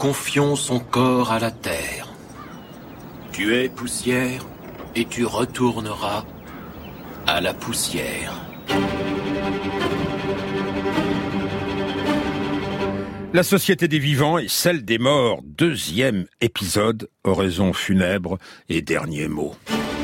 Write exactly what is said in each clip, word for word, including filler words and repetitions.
confions son corps à la terre. Tu es poussière et tu retourneras à la poussière. La société des vivants et celle des morts, deuxième épisode, oraison funèbre et dernier mot.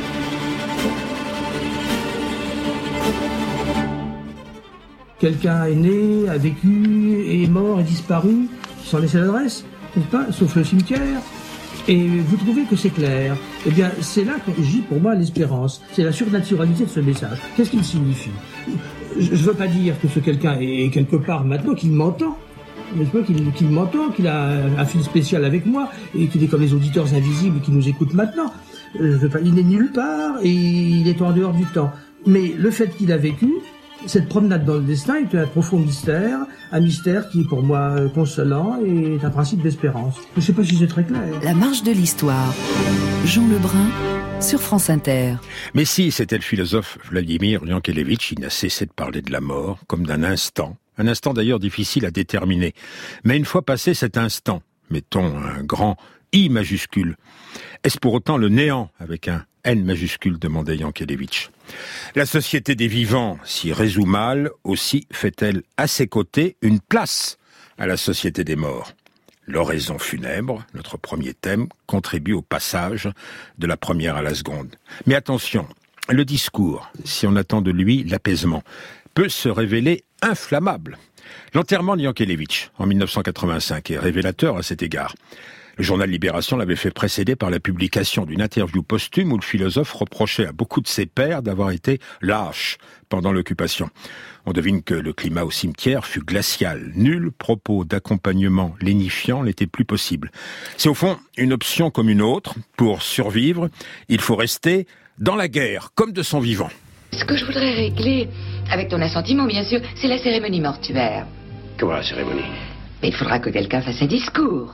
Quelqu'un est né, a vécu, est mort, est disparu, sans laisser l'adresse, n'est-ce pas, sauf le cimetière. Et vous trouvez que c'est clair. Eh bien, c'est là que gît pour moi l'espérance. C'est la surnaturalité de ce message. Qu'est-ce qu'il signifie ? Je ne veux pas dire que ce quelqu'un est quelque part maintenant qu'il m'entend. N'est-ce pas, qu'il, qu'il m'entend, qu'il a un fil spécial avec moi, et qu'il est comme les auditeurs invisibles qui nous écoutent maintenant. Je veux pas, il n'est nulle part, et il est en dehors du temps. Mais le fait qu'il a vécu, cette promenade dans le destin est un profond mystère, un mystère qui est pour moi consolant et est un principe d'espérance. Je ne sais pas si c'est très clair. La marche de l'histoire. Jean Lebrun sur France Inter. Mais si, c'était le philosophe Vladimir Yankelevitch, il n'a cessé de parler de la mort comme d'un instant. Un instant d'ailleurs difficile à déterminer. Mais une fois passé cet instant, mettons un grand I majuscule, est-ce pour autant le néant avec un N majuscule, demandait Yankelevitch. La société des vivants s'y résout mal, aussi fait-elle à ses côtés une place à la société des morts. L'oraison funèbre, notre premier thème, contribue au passage de la première à la seconde. Mais attention, le discours, si on attend de lui l'apaisement, peut se révéler inflammable. L'enterrement de Yankelevitch en dix-neuf cent quatre-vingt-cinq est révélateur à cet égard. Le journal Libération l'avait fait précéder par la publication d'une interview posthume où le philosophe reprochait à beaucoup de ses pairs d'avoir été lâches pendant l'occupation. On devine que le climat au cimetière fut glacial. Nul propos d'accompagnement lénifiant n'était plus possible. C'est au fond une option comme une autre. Pour survivre, il faut rester dans la guerre, comme de son vivant. Ce que je voudrais régler, avec ton assentiment bien sûr, c'est la cérémonie mortuaire. Comment la cérémonie ? Mais il faudra que quelqu'un fasse un discours.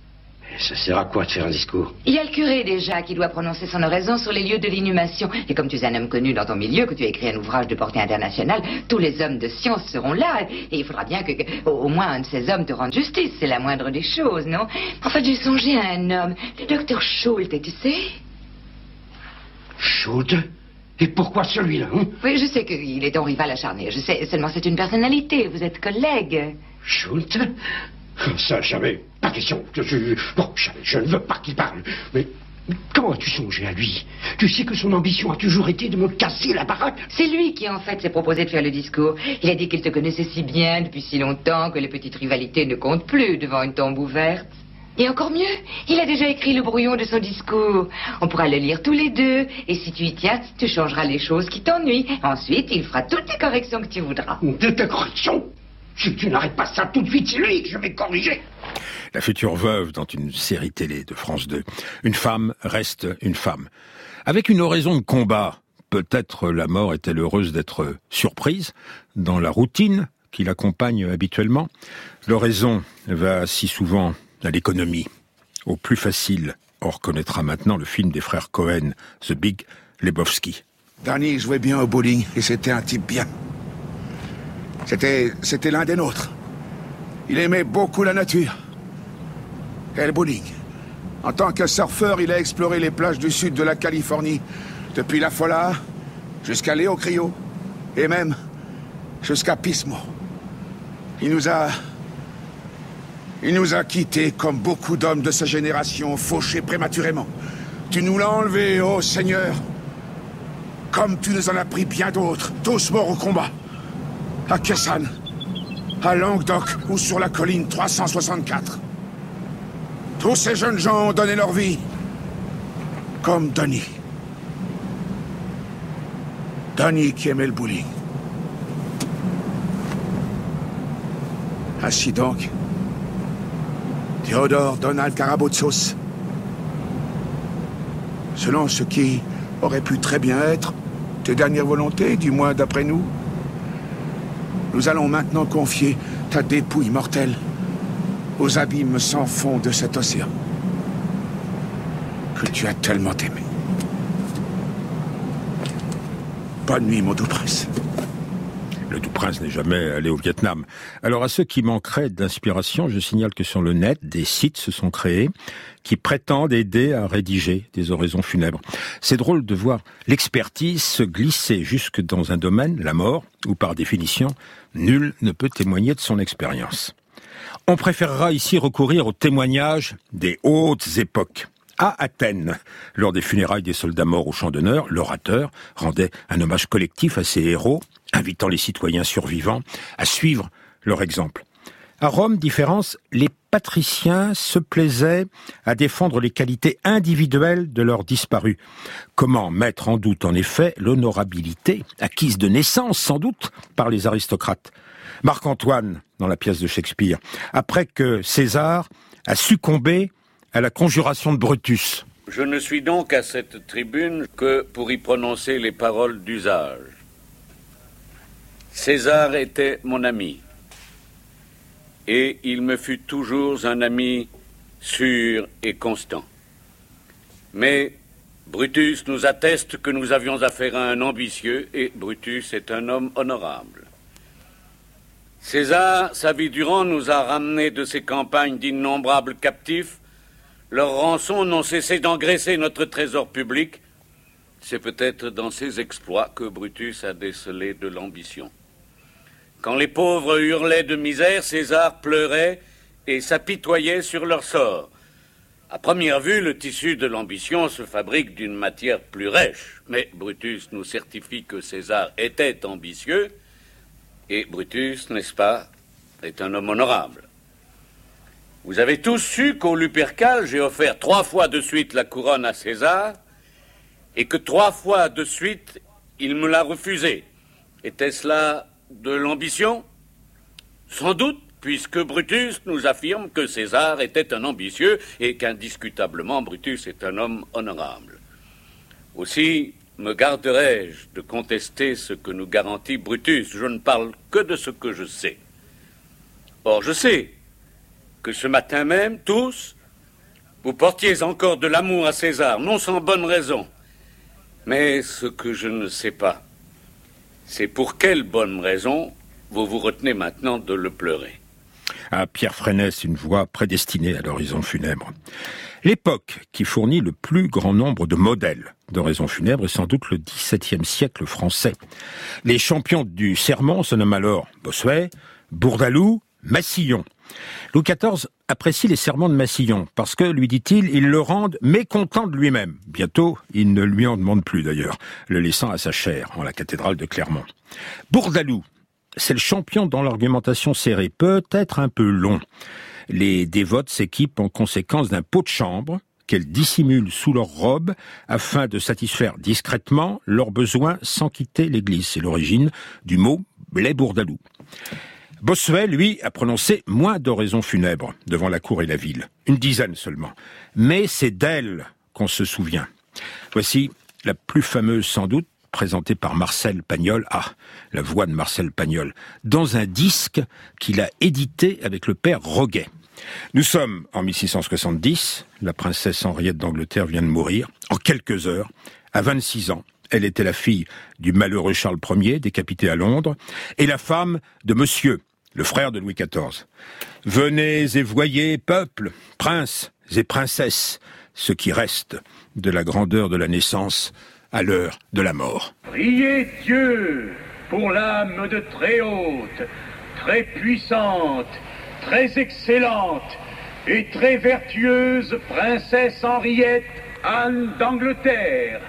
Ça sert à quoi de faire un discours ? Il y a le curé déjà qui doit prononcer son oraison sur les lieux de l'inhumation. Et comme tu es un homme connu dans ton milieu, que tu as écrit un ouvrage de portée internationale, tous les hommes de science seront là. Et il faudra bien que, que au, au moins un de ces hommes te rende justice. C'est la moindre des choses, non ? En fait, j'ai songé à un homme, le docteur Schulte, tu sais ? Schulte ? Et pourquoi celui-là, hein ? Oui, je sais qu'il est ton rival acharné. Je sais, seulement c'est une personnalité. Vous êtes collègues. Schulte ? Ça, jamais. Pas question. Je, je, bon, je, je ne veux pas qu'il parle. Mais comment as-tu songé à lui ? Tu sais que son ambition a toujours été de me casser la baraque. C'est lui qui, en fait, s'est proposé de faire le discours. Il a dit qu'il te connaissait si bien depuis si longtemps que les petites rivalités ne comptent plus devant une tombe ouverte. Et encore mieux, il a déjà écrit le brouillon de son discours. On pourra le lire tous les deux. Et si tu y tiens, tu changeras les choses qui t'ennuient. Ensuite, il fera toutes les corrections que tu voudras. De tes corrections ? Si tu n'arrêtes pas ça tout de suite, c'est lui que je vais corriger. La future veuve dans une série télé de France deux. Une femme reste une femme. Avec une oraison de combat, peut-être la mort est-elle heureuse d'être surprise dans la routine qui l'accompagne habituellement. L'oraison va si souvent à l'économie, au plus facile. On reconnaîtra maintenant le film des frères Cohen, The Big Lebowski. Danny jouait bien au bowling et c'était un type bien. C'était, c'était l'un des nôtres. Il aimait beaucoup la nature. Et le bowling. En tant que surfeur, il a exploré les plages du sud de la Californie, depuis La Folla jusqu'à Léo Crio, et même jusqu'à Pismo. Il nous a... Il nous a quittés comme beaucoup d'hommes de sa génération, fauchés prématurément. Tu nous l'as enlevé, ô Seigneur. Comme tu nous en as pris bien d'autres, tous morts au combat. À Kessan, à Languedoc ou sur la colline trois cent soixante-quatre. Tous ces jeunes gens ont donné leur vie. Comme Donny. Donny qui aimait le bowling. Ainsi donc, Théodore Donald Karaboutsos, selon ce qui aurait pu très bien être tes dernières volontés, du moins d'après nous, nous allons maintenant confier ta dépouille mortelle aux abîmes sans fond de cet océan que tu as tellement aimé. Bonne nuit, mon doux prince. Le tout prince n'est jamais allé au Vietnam. Alors à ceux qui manqueraient d'inspiration, je signale que sur le net, des sites se sont créés qui prétendent aider à rédiger des oraisons funèbres. C'est drôle de voir l'expertise se glisser jusque dans un domaine, la mort, où par définition, nul ne peut témoigner de son expérience. On préférera ici recourir au témoignage des hautes époques. À Athènes, lors des funérailles des soldats morts au champ d'honneur, l'orateur rendait un hommage collectif à ses héros, invitant les citoyens survivants à suivre leur exemple. À Rome, différence, les patriciens se plaisaient à défendre les qualités individuelles de leurs disparus. Comment mettre en doute, en effet, l'honorabilité, acquise de naissance sans doute, par les aristocrates. Marc-Antoine, dans la pièce de Shakespeare, après que César a succombé à la conjuration de Brutus. Je ne suis donc à cette tribune que pour y prononcer les paroles d'usage. César était mon ami, et il me fut toujours un ami sûr et constant. Mais Brutus nous atteste que nous avions affaire à un ambitieux, et Brutus est un homme honorable. César, sa vie durant, nous a ramenés de ses campagnes d'innombrables captifs. Leurs rançons n'ont cessé d'engraisser notre trésor public. C'est peut-être dans ses exploits que Brutus a décelé de l'ambition. Quand les pauvres hurlaient de misère, César pleurait et s'apitoyait sur leur sort. À première vue, le tissu de l'ambition se fabrique d'une matière plus rêche. Mais Brutus nous certifie que César était ambitieux, et Brutus, n'est-ce pas, est un homme honorable. Vous avez tous su qu'au Lupercal, j'ai offert trois fois de suite la couronne à César, et que trois fois de suite, il me l'a refusée. Était-ce là de l'ambition? Sans doute, puisque Brutus nous affirme que César était un ambitieux et qu'indiscutablement Brutus est un homme honorable. Aussi me garderai-je de contester ce que nous garantit Brutus. Je ne parle que de ce que je sais. Or, je sais que ce matin même, tous, vous portiez encore de l'amour à César, non sans bonne raison. Mais ce que je ne sais pas, c'est pour quelle bonne raison vous vous retenez maintenant de le pleurer. À Pierre Fresnès, une voix prédestinée à l'horizon funèbre. L'époque qui fournit le plus grand nombre de modèles d'horizon funèbre est sans doute le dix-septième siècle français. Les champions du sermon se nomment alors Bossuet, Bourdaloue, Massillon. Louis quatorze apprécie les sermons de Massillon parce que, lui dit-il, ils le rendent mécontent de lui-même. Bientôt, il ne lui en demande plus d'ailleurs, le laissant à sa chaire en la cathédrale de Clermont. Bourdaloue, c'est le champion dans l'argumentation serrée, peut-être un peu long. Les dévotes s'équipent en conséquence d'un pot de chambre qu'elles dissimulent sous leur robe afin de satisfaire discrètement leurs besoins sans quitter l'église. C'est l'origine du mot blé Bourdaloue. Bossuet, lui, a prononcé moins d'oraisons funèbres devant la cour et la ville, une dizaine seulement. Mais c'est d'elle qu'on se souvient. Voici la plus fameuse sans doute, présentée par Marcel Pagnol, ah, la voix de Marcel Pagnol, dans un disque qu'il a édité avec le père Roguet. Nous sommes en mille six cent soixante-dix, la princesse Henriette d'Angleterre vient de mourir, en quelques heures, à vingt-six ans. Elle était la fille du malheureux Charles Ier, décapité à Londres, et la femme de Monsieur, le frère de Louis quatorze. Venez et voyez, peuple, princes et princesses, ce qui reste de la grandeur de la naissance à l'heure de la mort. Priez Dieu pour l'âme de très haute, très puissante, très excellente et très vertueuse princesse Henriette Anne d'Angleterre.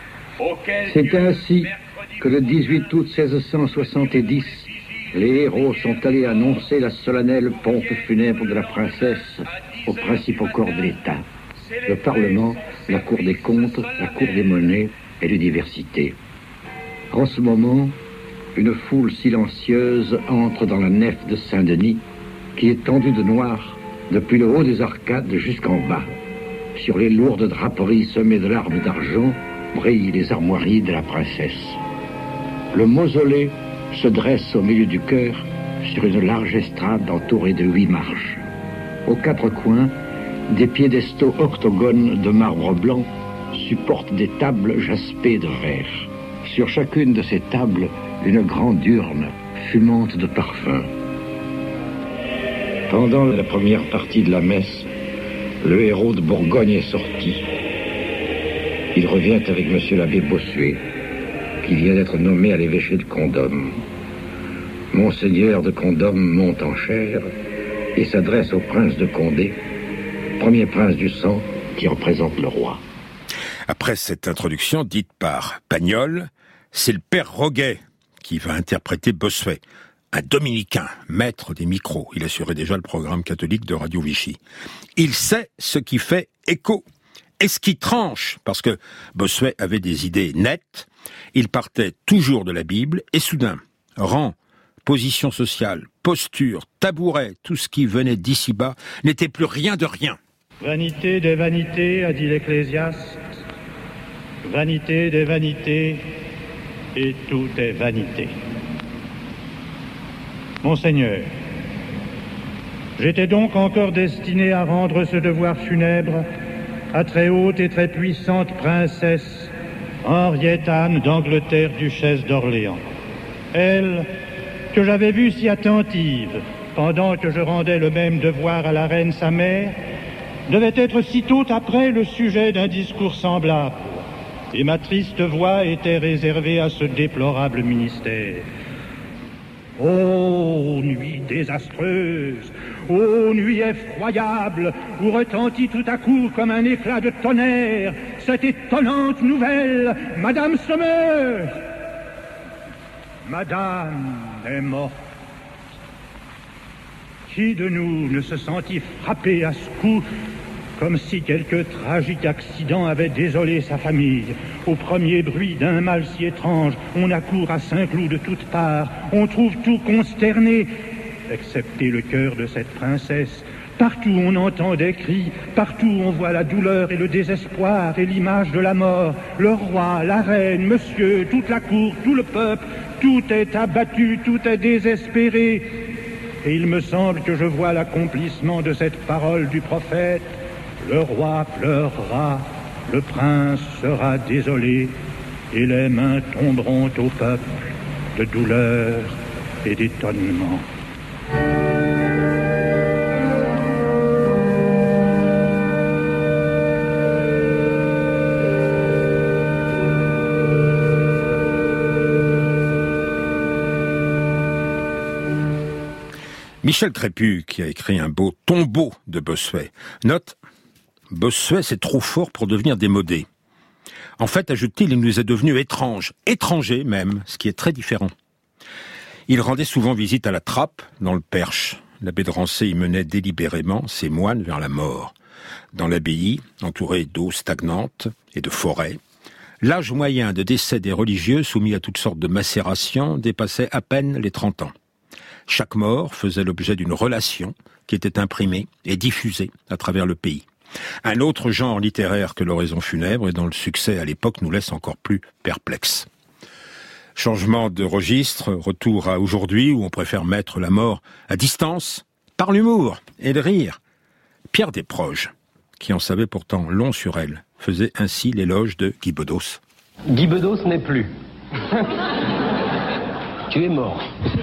C'est ainsi que le dix-huit août seize cent soixante-dix, les héros sont allés annoncer la solennelle pompe funèbre de la princesse aux principaux corps de l'État. Le Parlement, la Cour des comptes, la Cour des monnaies et l'université. En ce moment, une foule silencieuse entre dans la nef de Saint-Denis, qui est tendue de noir depuis le haut des arcades jusqu'en bas. Sur les lourdes draperies semées de larmes d'argent brillent les armoiries de la princesse. Le mausolée se dresse au milieu du chœur sur une large estrade entourée de huit marches. Aux quatre coins, des piédestaux octogones de marbre blanc supportent des tables jaspées de verre. Sur chacune de ces tables, une grande urne fumante de parfum. Pendant la première partie de la messe, le héros de Bourgogne est sorti. Il revient avec monsieur l'abbé Bossuet, qui vient d'être nommé à l'évêché de Condom. Monseigneur de Condom monte en chair et s'adresse au prince de Condé, premier prince du sang qui représente le roi. Après cette introduction dite par Pagnol, c'est le père Roguet qui va interpréter Bossuet, un dominicain, maître des micros. Il assurait déjà le programme catholique de Radio Vichy. Il sait ce qui fait écho et ce qui tranche, parce que Bossuet avait des idées nettes. Il partait toujours de la Bible et soudain, rang, position sociale, posture, tabouret, tout ce qui venait d'ici-bas n'était plus rien de rien. Vanité des vanités, a dit l'Ecclésiaste. Vanité des vanités, et tout est vanité. Monseigneur, j'étais donc encore destiné à rendre ce devoir funèbre à très haute et très puissante princesse Henriette Anne d'Angleterre, duchesse d'Orléans. Elle, que j'avais vue si attentive pendant que je rendais le même devoir à la reine sa mère, devait être sitôt après le sujet d'un discours semblable, et ma triste voix était réservée à ce déplorable ministère. Ô nuit désastreuse, ô nuit effroyable, où retentit tout à coup comme un éclat de tonnerre cette étonnante nouvelle, Madame Sommer, Madame est morte. Qui de nous ne se sentit frappé à ce coup, comme si quelque tragique accident avait désolé sa famille? Au premier bruit d'un mal si étrange, on accourt à Saint-Cloud de toutes parts, on trouve tout consterné, excepté le cœur de cette princesse. Partout on entend des cris, partout on voit la douleur et le désespoir et l'image de la mort. Le roi, la reine, monsieur, toute la cour, tout le peuple, tout est abattu, tout est désespéré. Et il me semble que je vois l'accomplissement de cette parole du prophète. Le roi pleurera, le prince sera désolé, et les mains tomberont au peuple de douleur et d'étonnement. Michel Crépu, qui a écrit un beau tombeau de Bossuet, note « Bossuet, c'est trop fort pour devenir démodé. En fait, ajoute-t-il, il nous est devenu étrange, étranger même, ce qui est très différent. Il rendait souvent visite à la Trappe, dans le Perche. L'abbé de Rancé y menait délibérément ses moines vers la mort. Dans l'abbaye, entourée d'eau stagnante et de forêts, l'âge moyen de décès des religieux soumis à toutes sortes de macérations dépassait à peine les trente ans. Chaque mort faisait l'objet d'une relation qui était imprimée et diffusée à travers le pays. Un autre genre littéraire que l'oraison funèbre et dont le succès à l'époque nous laisse encore plus perplexes. Changement de registre, retour à aujourd'hui où on préfère mettre la mort à distance, par l'humour et le rire. Pierre Desproges, qui en savait pourtant long sur elle, faisait ainsi l'éloge de Guy Bedos. Guy Bedos n'est plus. Tu es mort.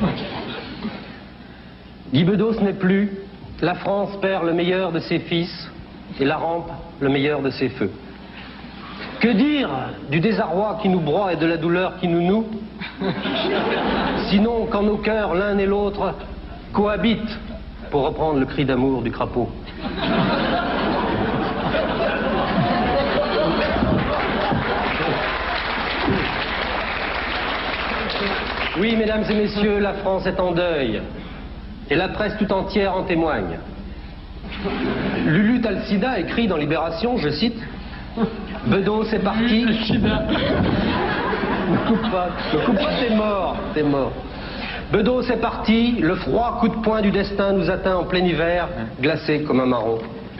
Guy Bedos n'est plus. La France perd le meilleur de ses fils et la rampe le meilleur de ses feux. Que dire du désarroi qui nous broie et de la douleur qui nous noue? Sinon qu'en nos cœurs, l'un et l'autre cohabitent, pour reprendre le cri d'amour du crapaud. Oui, mesdames et messieurs, la France est en deuil. Et la presse tout entière en témoigne. Lulu Talsida écrit dans Libération, je cite, « Bedos est parti... » Ne coupe pas, ne coupe pas, t'es mort, t'es mort. Bedos est parti, le froid coup de poing du destin nous atteint en plein hiver, glacé comme un marron.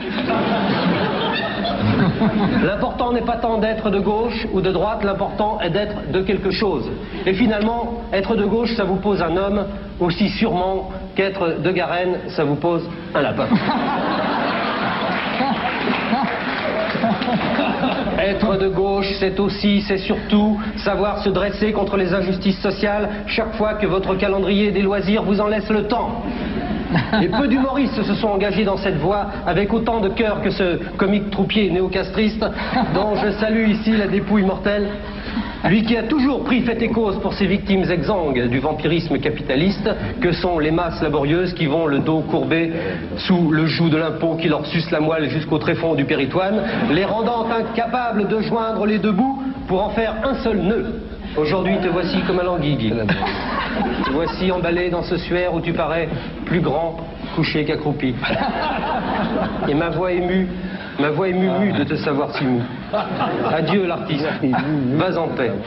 L'important n'est pas tant d'être de gauche ou de droite, l'important est d'être de quelque chose. Et finalement, être de gauche, ça vous pose un homme, aussi sûrement qu'être de Garenne, ça vous pose un lapin. Être de gauche, c'est aussi, c'est surtout savoir se dresser contre les injustices sociales chaque fois que votre calendrier des loisirs vous en laisse le temps. Et peu d'humoristes se sont engagés dans cette voie avec autant de cœur que ce comique troupier néocastriste dont je salue ici la dépouille mortelle. Lui qui a toujours pris fait et cause pour ses victimes exsangues du vampirisme capitaliste que sont les masses laborieuses qui vont le dos courbé sous le joug de l'impôt qui leur suce la moelle jusqu'au tréfonds du péritoine, les rendant incapables de joindre les deux bouts pour en faire un seul nœud. Aujourd'hui te voici comme un languille. Te voici emballé dans ce suaire où tu parais plus grand couché qu'accroupi. Et ma voix émue, ma voix est mue de te savoir si mou. Adieu l'artiste, vas en paix.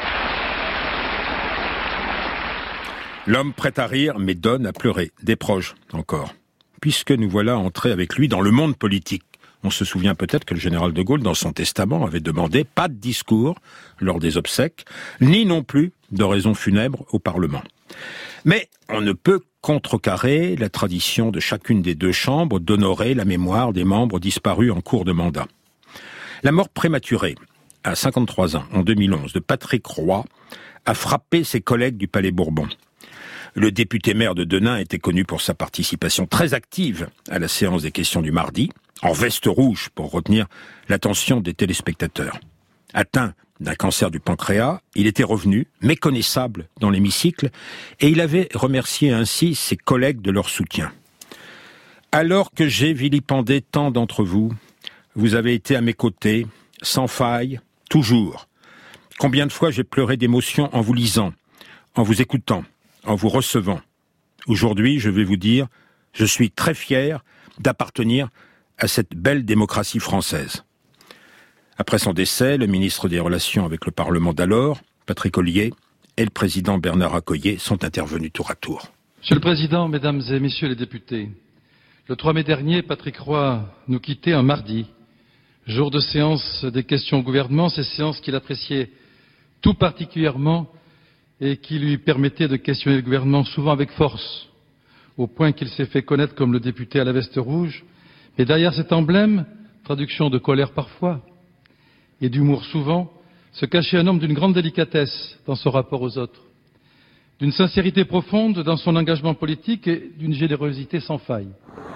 L'homme prêt à rire, mais donne à pleurer. Des proches, encore. Puisque nous voilà entrés avec lui dans le monde politique. On se souvient peut-être que le général de Gaulle, dans son testament, avait demandé pas de discours lors des obsèques, ni non plus d'oraison funèbre au Parlement. Mais on ne peut contrecarrer la tradition de chacune des deux chambres d'honorer la mémoire des membres disparus en cours de mandat. La mort prématurée, à cinquante-trois ans, en deux mille onze, de Patrick Roy, a frappé ses collègues du Palais Bourbon. Le député maire de Denain était connu pour sa participation très active à la séance des questions du mardi, en veste rouge pour retenir l'attention des téléspectateurs. Atteint d'un cancer du pancréas, il était revenu, méconnaissable dans l'hémicycle, et il avait remercié ainsi ses collègues de leur soutien. Alors que j'ai vilipendé tant d'entre vous, vous avez été à mes côtés, sans faille, toujours. Combien de fois j'ai pleuré d'émotion en vous lisant, en vous écoutant, en vous recevant. Aujourd'hui, je vais vous dire, je suis très fier d'appartenir à cette belle démocratie française. Après son décès, le ministre des Relations avec le Parlement d'alors, Patrick Ollier, et le président Bernard Accoyer sont intervenus tour à tour. Monsieur le Président, Mesdames et Messieurs les députés, le trois mai dernier, Patrick Roy nous quittait un mardi, jour de séance des questions au gouvernement, ces séances qu'il appréciait tout particulièrement et qui lui permettaient de questionner le gouvernement souvent avec force, au point qu'il s'est fait connaître comme le député à la veste rouge. Mais derrière cet emblème, traduction de colère parfois, et d'humour souvent, se cachait un homme d'une grande délicatesse dans son rapport aux autres, d'une sincérité profonde dans son engagement politique et d'une générosité sans faille.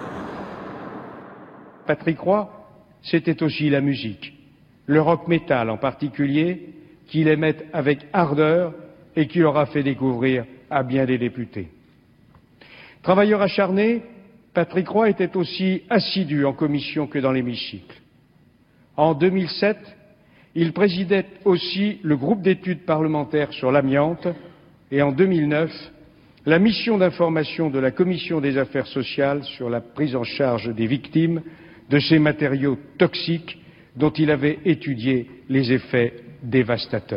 Patrick Roy, c'était aussi la musique, le rock metal en particulier, qu'il aimait avec ardeur et qui leur a fait découvrir à bien des députés. Travailleur acharné, Patrick Roy était aussi assidu en commission que dans l'hémicycle. En deux mille sept, il présidait aussi le groupe d'études parlementaires sur l'amiante et en deux mille neuf, la mission d'information de la Commission des affaires sociales sur la prise en charge des victimes de ces matériaux toxiques dont il avait étudié les effets dévastateurs.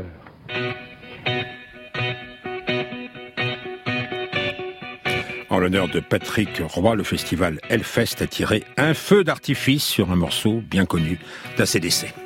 En l'honneur de Patrick Roy, le festival Hellfest a tiré un feu d'artifice sur un morceau bien connu d'A C D C.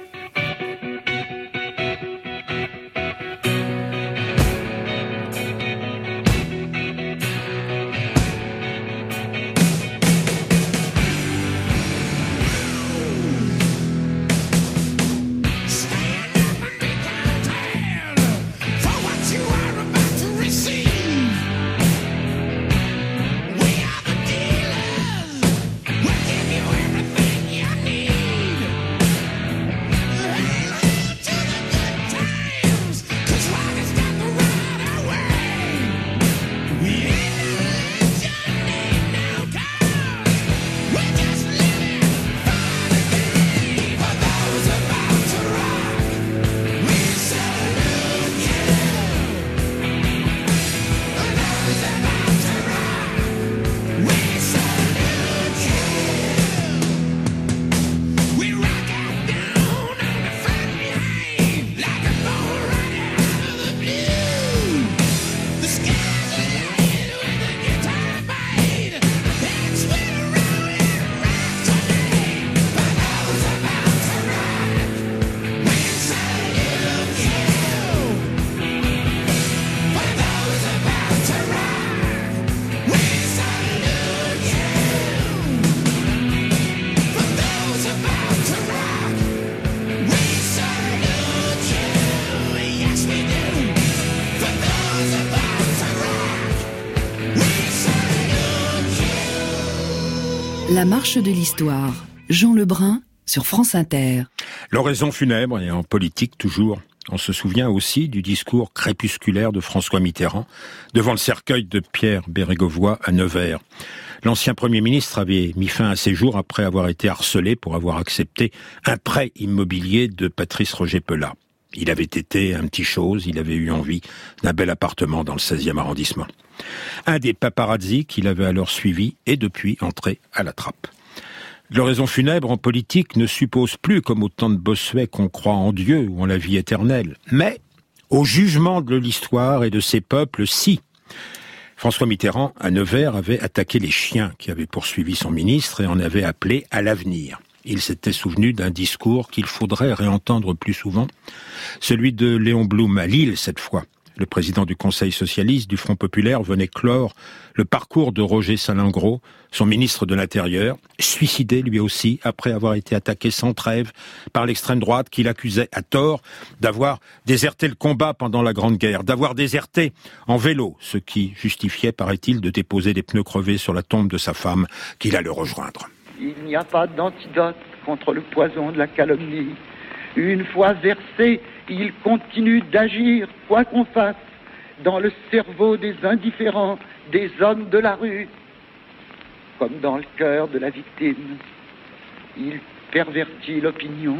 La marche de l'histoire. Jean Lebrun sur France Inter. L'oraison funèbre, et en politique toujours. On se souvient aussi du discours crépusculaire de François Mitterrand devant le cercueil de Pierre Bérégovoy à Nevers. L'ancien Premier ministre avait mis fin à ses jours après avoir été harcelé pour avoir accepté un prêt immobilier de Patrice Roger-Pelat. Il avait été un petit chose, il avait eu envie d'un bel appartement dans le seizième arrondissement. Un des paparazzi qu'il avait alors suivi est depuis entré à la trappe. L'oraison funèbre en politique ne suppose plus, comme au temps de Bossuet, qu'on croit en Dieu ou en la vie éternelle, mais au jugement de l'histoire et de ses peuples, si. François Mitterrand, à Nevers, avait attaqué les chiens qui avaient poursuivi son ministre et en avait appelé à l'avenir. Il s'était souvenu d'un discours qu'il faudrait réentendre plus souvent, celui de Léon Blum à Lille cette fois. Le président du Conseil socialiste du Front populaire venait clore le parcours de Roger Salengro, son ministre de l'Intérieur, suicidé lui aussi après avoir été attaqué sans trêve par l'extrême droite qui l'accusait à tort d'avoir déserté le combat pendant la Grande Guerre, d'avoir déserté en vélo, ce qui justifiait, paraît-il, de déposer des pneus crevés sur la tombe de sa femme qu'il allait rejoindre. Il n'y a pas d'antidote contre le poison de la calomnie. Une fois versé, il continue d'agir, quoi qu'on fasse, dans le cerveau des indifférents, des hommes de la rue, comme dans le cœur de la victime. Il pervertit l'opinion,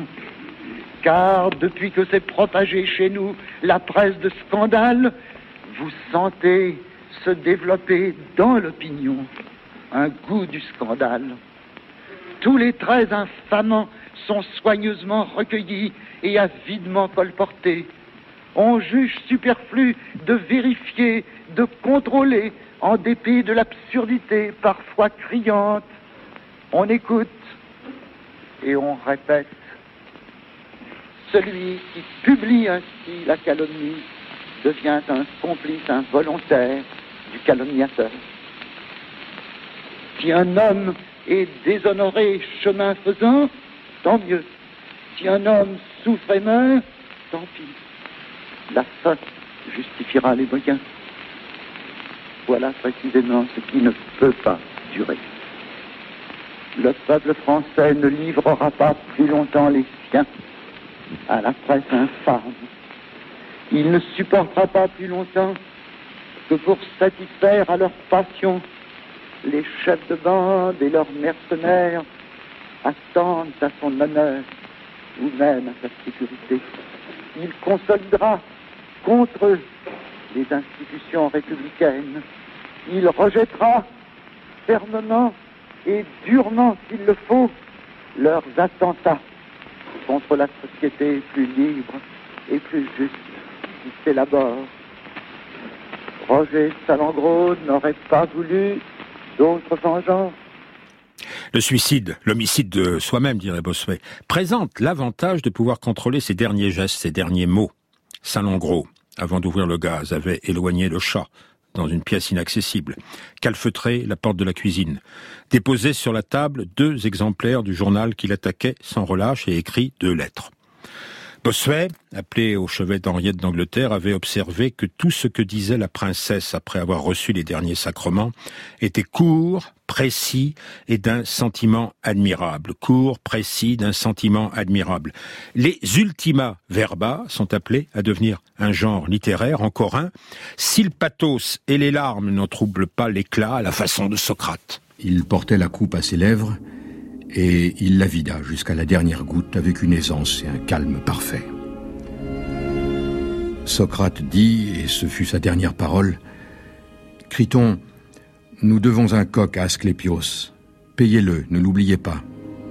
car depuis que s'est propagée chez nous la presse de scandale, vous sentez se développer dans l'opinion un goût du scandale. Tous les traits infamants sont soigneusement recueillis et avidement colportés. On juge superflu de vérifier, de contrôler, en dépit de l'absurdité parfois criante. On écoute et on répète. Celui qui publie ainsi la calomnie devient un complice involontaire du calomniateur. Si un homme est déshonoré chemin faisant, tant mieux. Si un homme souffre et meurt, tant pis. La fin justifiera les moyens. Voilà précisément ce qui ne peut pas durer. Le peuple français ne livrera pas plus longtemps les siens à la presse infâme. Il ne supportera pas plus longtemps que pour satisfaire à leur passion, les chefs de bande et leurs mercenaires attendent à son honneur ou même à sa sécurité. Il consolidera contre eux les institutions républicaines. Il rejettera fermement et durement, s'il le faut, leurs attentats contre la société plus libre et plus juste qui s'élabore. Roger Salengro n'aurait pas voulu d'autres vengeances. Le suicide, l'homicide de soi-même, dirait Bossuet, présente l'avantage de pouvoir contrôler ses derniers gestes, ses derniers mots. Salengro, avant d'ouvrir le gaz, avait éloigné le chat dans une pièce inaccessible, calfeutré la porte de la cuisine, déposé sur la table deux exemplaires du journal qu'il attaquait sans relâche et écrit deux lettres. Bossuet, appelé au chevet d'Henriette d'Angleterre, avait observé que tout ce que disait la princesse après avoir reçu les derniers sacrements était court, précis et d'un sentiment admirable. Court, précis, d'un sentiment admirable. Les ultima verba sont appelés à devenir un genre littéraire, encore un, si le pathos et les larmes n'en troublent pas l'éclat à la façon de Socrate. Il portait la coupe à ses lèvres et il la vida jusqu'à la dernière goutte avec une aisance et un calme parfait. Socrate dit, et ce fut sa dernière parole, « Criton, nous devons un coq à Asclépios. Payez-le, ne l'oubliez pas. »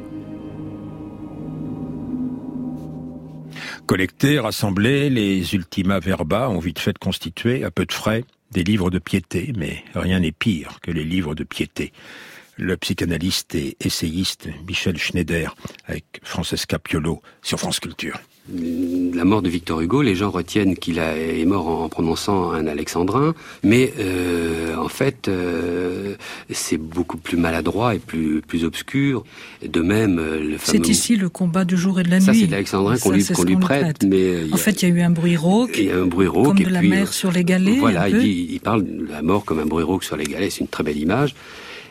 Collectés, rassemblés, les ultima verba ont vite fait de constituer, à peu de frais, des livres de piété, mais rien n'est pire que les livres de piété. Le psychanalyste et essayiste Michel Schneider avec Francesca Piolo sur France Culture. La mort de Victor Hugo, les gens retiennent qu'il a, est mort en prononçant un alexandrin, mais euh, en fait, euh, c'est beaucoup plus maladroit et plus plus obscur. De même, le fameux... C'est ici le combat du jour et de la ça, nuit. Ça, c'est l'alexandrin qu'on lui, qu'on lui prête. Mais en fait, il y a eu un bruit rauque, il y a un bruit rauque comme et de la puis, mer sur les galets. Voilà, il, dit, il parle de la mort comme un bruit rauque sur les galets. C'est une très belle image.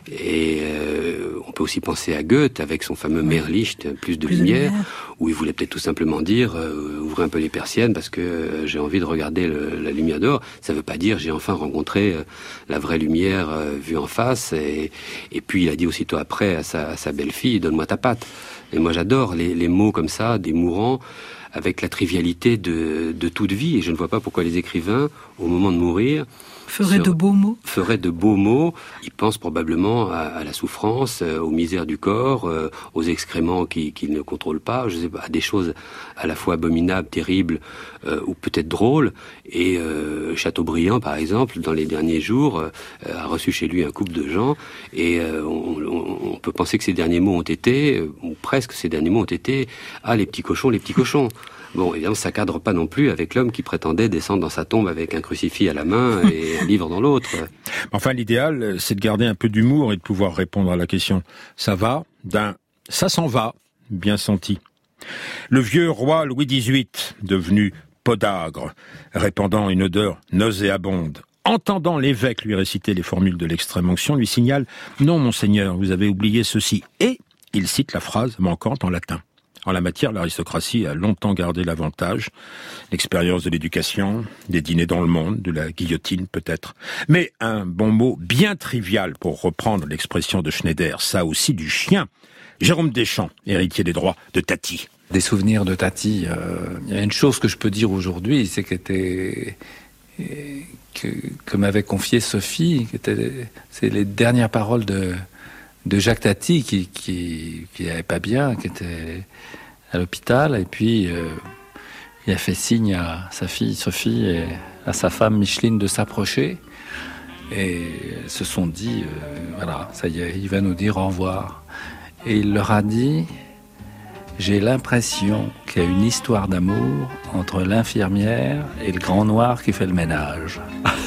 Et euh, on peut aussi penser à Goethe avec son fameux Meerlicht, plus de plus lumière, de lumière, où il voulait peut-être tout simplement dire euh, ouvrez un peu les persiennes parce que euh, j'ai envie de regarder le, la lumière dehors. Ça veut pas dire j'ai enfin rencontré euh, la vraie lumière euh, vue en face. Et, et puis il a dit aussitôt après à sa, à sa belle-fille donne-moi ta patte. Et moi j'adore les, les mots comme ça, des mourants, avec la trivialité de, de toute vie. Et je ne vois pas pourquoi les écrivains, au moment de mourir, Ferait de beaux mots. Ferait de beaux mots. Ils pensent probablement à, à la souffrance, euh, aux misères du corps, euh, aux excréments qu'ils qui ne contrôlent pas, je sais pas, à des choses à la fois abominables, terribles euh, ou peut-être drôles. Et euh, Chateaubriand, par exemple, dans les derniers jours, euh, a reçu chez lui un couple de gens. Et euh, on, on, on peut penser que ces derniers mots ont été, euh, ou presque ces derniers mots ont été, ah les petits cochons, les petits cochons. Bon, évidemment, ça cadre pas non plus avec l'homme qui prétendait descendre dans sa tombe avec un crucifix à la main et un livre dans l'autre. Enfin, l'idéal, c'est de garder un peu d'humour et de pouvoir répondre à la question « ça va ?» d'un « ça s'en va ?» bien senti. Le vieux roi Louis dix-huit, devenu podagre, répandant une odeur nauséabonde, entendant l'évêque lui réciter les formules de l'extrême-onction, lui signale « non, monseigneur, vous avez oublié ceci » et il cite la phrase manquante en latin. En la matière, l'aristocratie a longtemps gardé l'avantage, l'expérience de l'éducation, des dîners dans le monde, de la guillotine peut-être. Mais un bon mot bien trivial pour reprendre l'expression de Schneider, ça aussi du chien. Jérôme Deschamps, héritier des droits de Tati. Des souvenirs de Tati. Euh, il y a une chose que je peux dire aujourd'hui, c'est qu'elle était... que, que m'avait confié Sophie, qui était, c'est les dernières paroles de... de Jacques Tati qui qui qui n'allait pas bien, qui était à l'hôpital, et puis euh, il a fait signe à sa fille Sophie et à sa femme Micheline de s'approcher, et elles se sont dit euh, voilà, ça y est, il va nous dire au revoir. Et il leur a dit j'ai l'impression qu'il y a une histoire d'amour entre l'infirmière et le grand noir qui fait le ménage.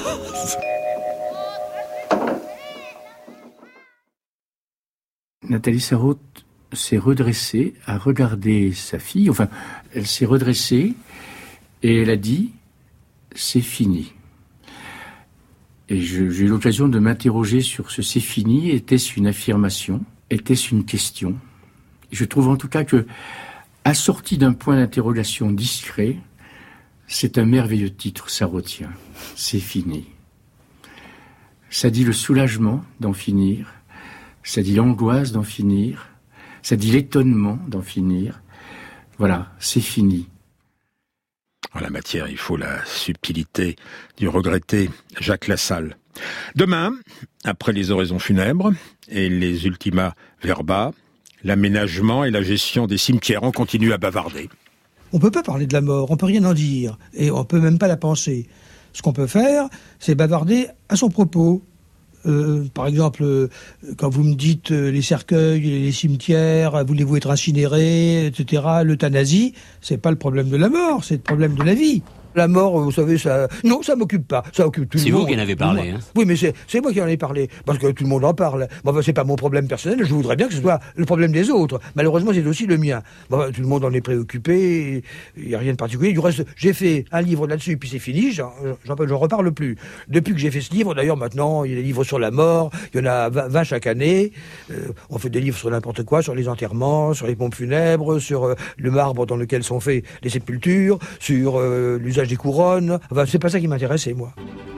Nathalie Sarraute s'est redressée, a regardé sa fille, enfin, elle s'est redressée et elle a dit « c'est fini ». Et je, j'ai eu l'occasion de m'interroger sur ce « c'est fini ». Était-ce une affirmation? Était-ce une question? Je trouve en tout cas que, assorti d'un point d'interrogation discret, c'est un merveilleux titre sarrautien. C'est fini. Ça dit le soulagement d'en finir. Ça dit l'angoisse d'en finir, ça dit l'étonnement d'en finir. Voilà, c'est fini. En la matière, il faut la subtilité du regretté Jacques Lassalle. Demain, après les oraisons funèbres et les ultima verba, l'aménagement et la gestion des cimetières, on continue à bavarder. On peut pas parler de la mort, on peut rien en dire, et on peut même pas la penser. Ce qu'on peut faire, c'est bavarder à son propos. Euh, par exemple, euh, quand vous me dites euh, les cercueils, les cimetières, voulez-vous être incinéré, et cetera, l'euthanasie, c'est pas le problème de la mort, c'est le problème de la vie. La mort, vous savez, ça... Non, ça m'occupe pas. Ça occupe tout le monde. C'est vous qui en avez parlé, hein. Oui, mais c'est, c'est moi qui en ai parlé. Parce que tout le monde en parle. Bon, ben, c'est pas mon problème personnel. Je voudrais bien que ce soit le problème des autres. Malheureusement, c'est aussi le mien. Bon, ben, tout le monde en est préoccupé. Il n'y a rien de particulier. Du reste, j'ai fait un livre là-dessus, puis c'est fini. J'en, j'en, j'en reparle plus. Depuis que j'ai fait ce livre, d'ailleurs, maintenant, il y a des livres sur la mort. Il y en a vingt chaque année. Euh, on fait des livres sur n'importe quoi, sur les enterrements, sur les pompes funèbres, sur euh, le marbre dans lequel sont faits les sépultures, sur euh, l'usage des couronnes. Enfin, c'est pas ça qui m'intéressait, moi.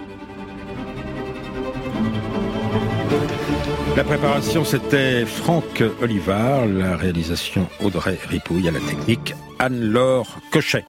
La préparation, c'était Franck Olivard, la réalisation Audrey Ripouille, à la technique Anne-Laure Cochet.